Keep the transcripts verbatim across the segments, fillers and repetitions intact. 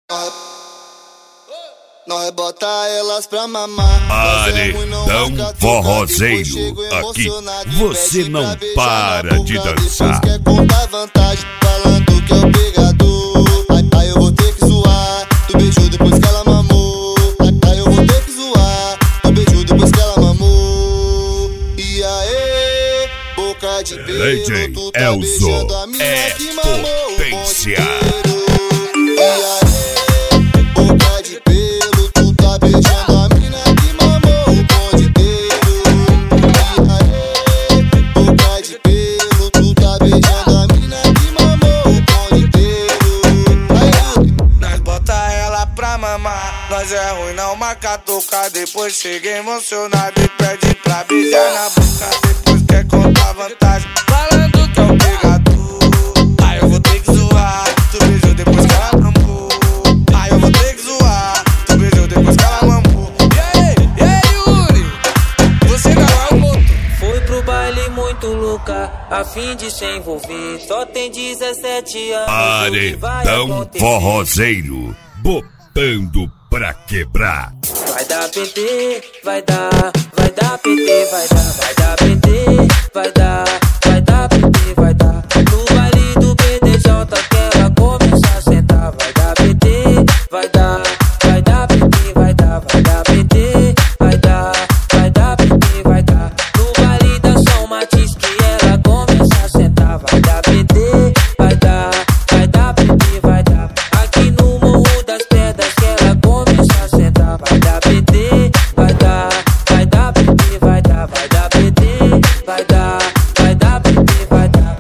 Nós bota elas pra mamar. Paredão forrozeiro. Aqui você não para de dançar. Quer contar vantagem, falando que é o pegador. Aí eu vou ter que zoar. Tu beijou depois que ela mamou. Aí eu vou ter que zoar. Tu beijou depois que ela mamou. E aí, boca de pelo, tu tá beijando a mina é que mamou. potência. E aí, boca de pelo, tu tá beijando a mina que mamou o ponteiro. E aí, boca de pelo, tu tá beijando a mina que mamou o ponteiro. Nós bota ela pra mamar, nós é ruim, não marca tocar. Depois chega emocionado e pede pra beijar na boca. Depois quer contar vantagem, falando que é o pegador. Aí eu vou ter que zoar, tu beijou depois que ela mamou. Aí eu vou ter que zoar, tu beijou depois que ela mamou. E aí, e aí, Yuri, você ganhou o motor. Foi pro baile muito louca, a fim de se envolver. Só tem dezessete anos. Paredão forrozeiro, botando pra quebrar. Vai dar P T, vai dar, vai dar P T, vai dar, vai dar P T, vai dar, vai dar P T, vai dar. No baile do B D J que ela começa a sentar. Vai dar P T, vai dar, vai dar P T, vai dar, vai dar P T, vai dar, vai dar P T, vai dar. No baile da São Matiz que ela começa a sentar. Vai dar P T, vai dar, vai dar P T, vai dar. Aqui no Morro das Pedras que ela começa a sentar. Vai dar P T, vai dar, vai dar P T, vai dar, vai dar P T, vai dar, vai dar P T, vai dar.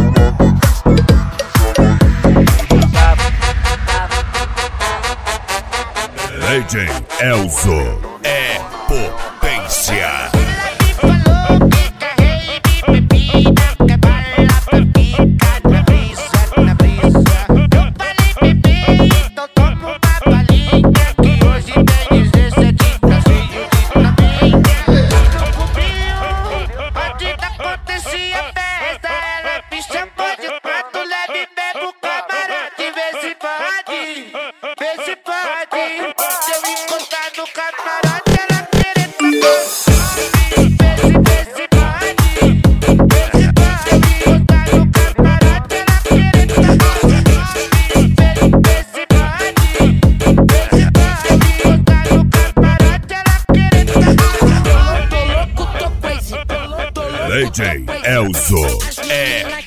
D J Elzo é potência. D J Elzo é